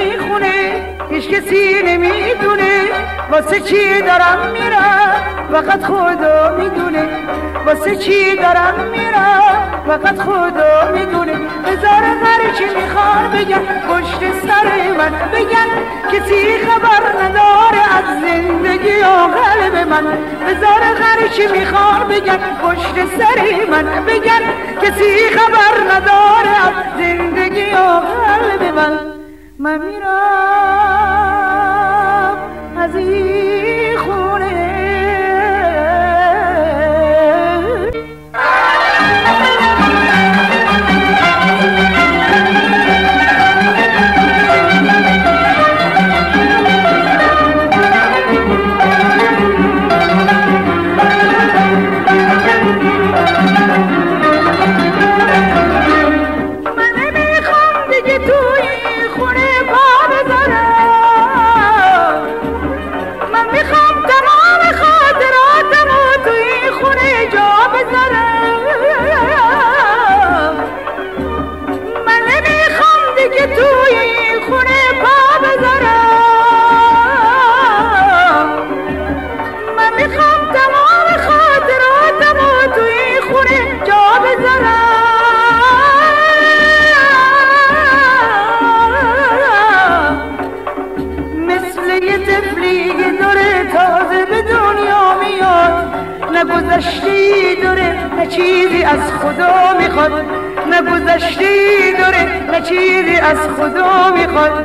میخونه هیچ کسی نمیدونه واسه چی دارم میرم فقط خدا میدونه واسه چی دارم میرم فقط خدا میدونه هزار چی میخوان بگن پشت سر من بگن کسی خبر نداره از زندگی و قلب من هزار چی میخوان بگن پشت سر من بگن کسی خبر نداره از زندگی و قلب من میرم از این خونه نگذشتی داره نه چیزی از خدا میخواد نگذشتی داره نه چیزی از خدا میخواد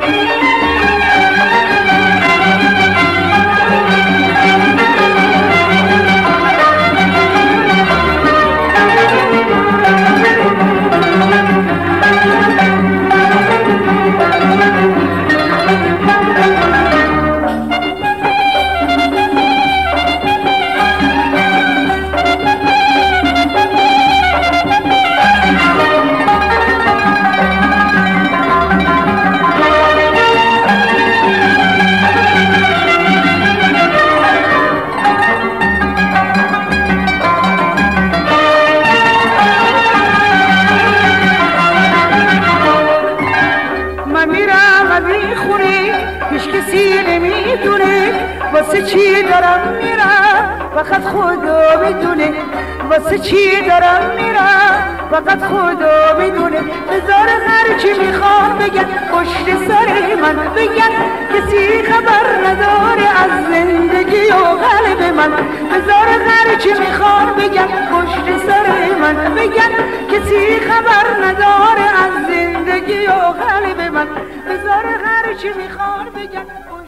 واسه چی دارم میرم فقط خدا میدونه واسه چی دارم میرم فقط خدا میدونه هزار هرچی میخوام بگن پشت سر من بگن کسی خبر نداره از زندگی و قلب من هزار هرچی میخوام بگن پشت سر من بگن کسی خبر نداره از زندگی و قلب من هزار هرچی میخوام بگن